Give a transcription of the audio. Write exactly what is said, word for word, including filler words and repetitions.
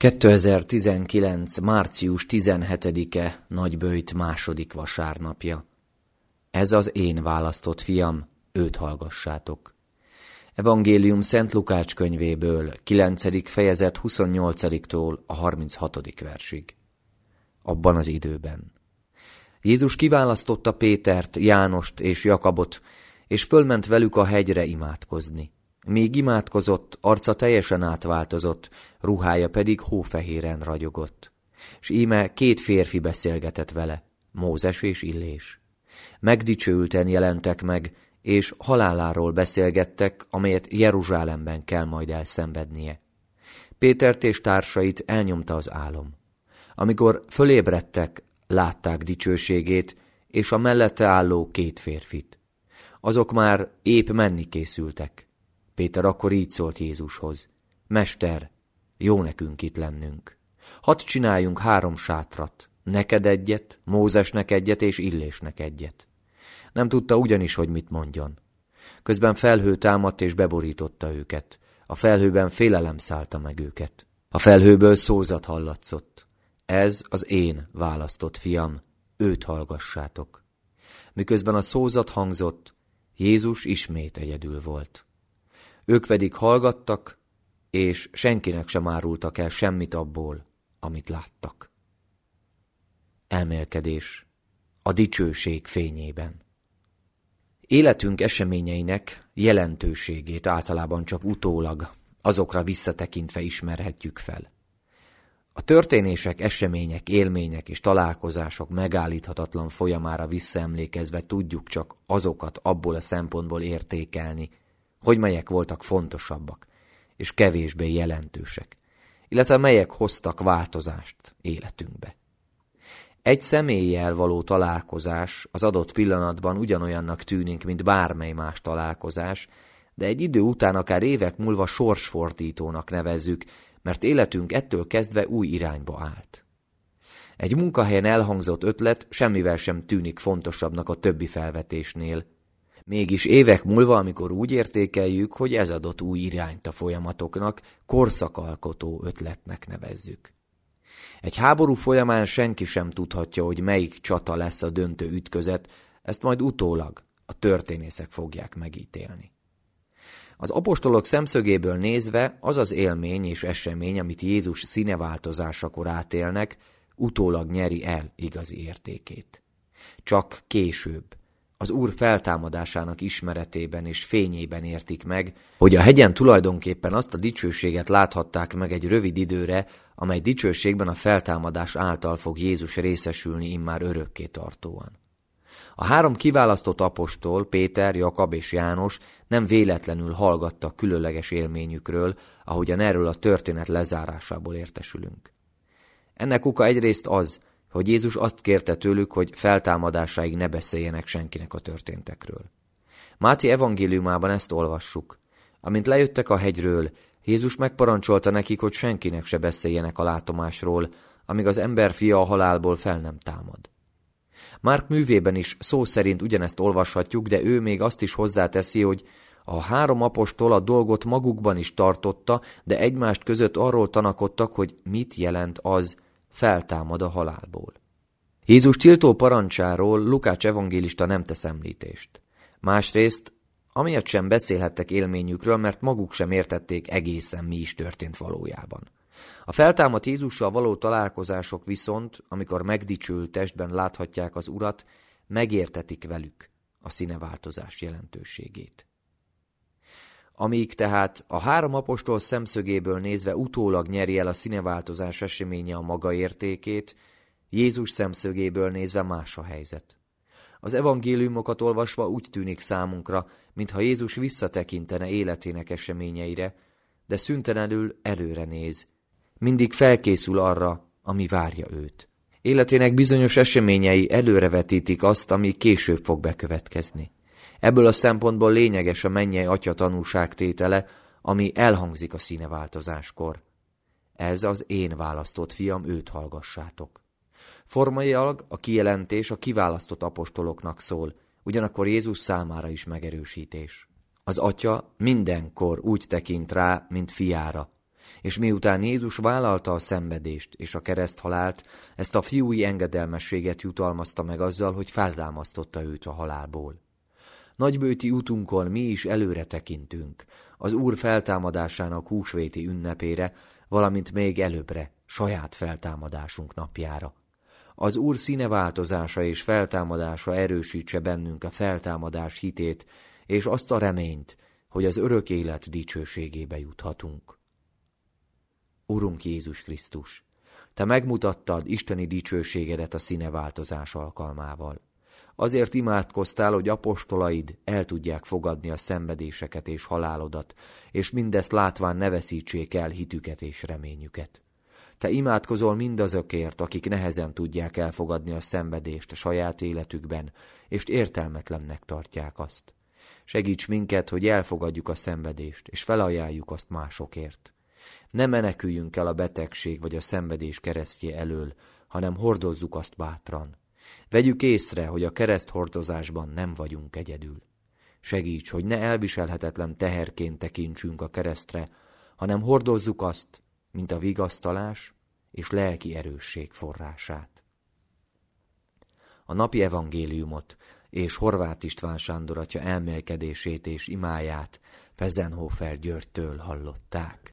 kétezer-tizenkilenc. március tizenhetedike Nagyböjt második vasárnapja. Ez az én választott fiam, őt hallgassátok. Evangélium Szent Lukács könyvéből, kilencedik fejezet huszonnyolcadiktól a harminchatodik versig. Abban az időben. Jézus kiválasztotta Pétert, Jánost és Jakabot, és fölment velük a hegyre imádkozni. Míg imádkozott, arca teljesen átváltozott, ruhája pedig hófehéren ragyogott. S íme két férfi beszélgetett vele, Mózes és Illés. Megdicsőülten jelentek meg, és haláláról beszélgettek, amelyet Jeruzsálemben kell majd elszenvednie. Pétert és társait elnyomta az álom. Amikor fölébredtek, látták dicsőségét, és a mellette álló két férfit. Azok már épp menni készültek. Péter akkor így szólt Jézushoz: Mester, jó nekünk itt lennünk. Hadd csináljunk három sátrat, neked egyet, Mózesnek egyet és Illésnek egyet. Nem tudta ugyanis, hogy mit mondjon. Közben felhő támadt és beborította őket. A felhőben félelem szállta meg őket. A felhőből szózat hallatszott: Ez az én választott fiam, őt hallgassátok. Miközben a szózat hangzott, Jézus ismét egyedül volt. Ők pedig hallgattak, és senkinek sem árultak el semmit abból, amit láttak. Elmélkedés a dicsőség fényében. Életünk eseményeinek jelentőségét általában csak utólag, azokra visszatekintve ismerhetjük fel. A történések, események, élmények és találkozások megállíthatatlan folyamára visszaemlékezve tudjuk csak azokat abból a szempontból értékelni, hogy melyek voltak fontosabbak, és kevésbé jelentősek, illetve melyek hoztak változást életünkbe. Egy személlyel való találkozás az adott pillanatban ugyanolyannak tűnik, mint bármely más találkozás, de egy idő után akár évek múlva sorsfordítónak nevezzük, mert életünk ettől kezdve új irányba állt. Egy munkahelyen elhangzott ötlet semmivel sem tűnik fontosabbnak a többi felvetésnél, mégis évek múlva, amikor úgy értékeljük, hogy ez adott új irányt a folyamatoknak, korszakalkotó ötletnek nevezzük. Egy háború folyamán senki sem tudhatja, hogy melyik csata lesz a döntő ütközet, ezt majd utólag a történészek fogják megítélni. Az apostolok szemszögéből nézve az az élmény és esemény, amit Jézus színeváltozásakor átélnek, utólag nyeri el igazi értékét. Csak később, az Úr feltámadásának ismeretében és fényében értik meg, hogy a hegyen tulajdonképpen azt a dicsőséget láthatták meg egy rövid időre, amely dicsőségben a feltámadás által fog Jézus részesülni immár örökké tartóan. A három kiválasztott apostol, Péter, Jakab és János nem véletlenül hallgattak különleges élményükről, ahogyan erről a történet lezárásából értesülünk. Ennek oka egyrészt az, hogy Jézus azt kérte tőlük, hogy feltámadásáig ne beszéljenek senkinek a történtekről. Máté evangéliumában ezt olvassuk. Amint lejöttek a hegyről, Jézus megparancsolta nekik, hogy senkinek se beszéljenek a látomásról, amíg az emberfia a halálból fel nem támad. Márk művében is szó szerint ugyanezt olvashatjuk, de ő még azt is hozzáteszi, hogy a három apostol a dolgot magukban is tartotta, de egymást között arról tanakodtak, hogy mit jelent az, feltámad a halálból. Jézus tiltó parancsáról Lukács evangélista nem tesz említést. Másrészt, amiatt sem beszélhettek élményükről, mert maguk sem értették egészen, mi is történt valójában. A feltámadt Jézussal való találkozások viszont, amikor megdicsőült testben láthatják az Urat, megértetik velük a színeváltozás jelentőségét. Amíg tehát a három apostol szemszögéből nézve utólag nyeri el a színeváltozás eseménye a maga értékét, Jézus szemszögéből nézve más a helyzet. Az evangéliumokat olvasva úgy tűnik számunkra, mintha Jézus visszatekintene életének eseményeire, de szüntelenül előre néz. Mindig felkészül arra, ami várja őt. Életének bizonyos eseményei előrevetítik azt, ami később fog bekövetkezni. Ebből a szempontból lényeges a mennyei Atya tanúságtétele, ami elhangzik a színeváltozáskor. Ez az én választott fiam, őt hallgassátok. Formailag a kijelentés a kiválasztott apostoloknak szól, ugyanakkor Jézus számára is megerősítés. Az Atya mindenkor úgy tekint rá, mint fiára. És miután Jézus vállalta a szenvedést és a kereszthalált, ezt a fiúi engedelmességet jutalmazta meg azzal, hogy feltámasztotta őt a halálból. Nagybőti utunkon mi is előre tekintünk, az Úr feltámadásának húsvéti ünnepére, valamint még előbbre, saját feltámadásunk napjára. Az Úr színeváltozása és feltámadása erősítse bennünk a feltámadás hitét, és azt a reményt, hogy az örök élet dicsőségébe juthatunk. Urunk Jézus Krisztus, Te megmutattad isteni dicsőségedet a színeváltozás alkalmával. Azért imádkoztál, hogy apostolaid el tudják fogadni a szenvedéseket és halálodat, és mindezt látván ne veszítsék el hitüket és reményüket. Te imádkozol mindazokért, akik nehezen tudják elfogadni a szenvedést a saját életükben, és értelmetlennek tartják azt. Segíts minket, hogy elfogadjuk a szenvedést, és felajánljuk azt másokért. Ne meneküljünk el a betegség vagy a szenvedés keresztje elől, hanem hordozzuk azt bátran. Vegyük észre, hogy a kereszthordozásban nem vagyunk egyedül. Segíts, hogy ne elviselhetetlen teherként tekintsünk a keresztre, hanem hordozzuk azt, mint a vigasztalás és lelki erősség forrását. A napi evangéliumot és Horváth István Sándor atya elmélkedését és imáját Pezenhofer Györgytől hallották.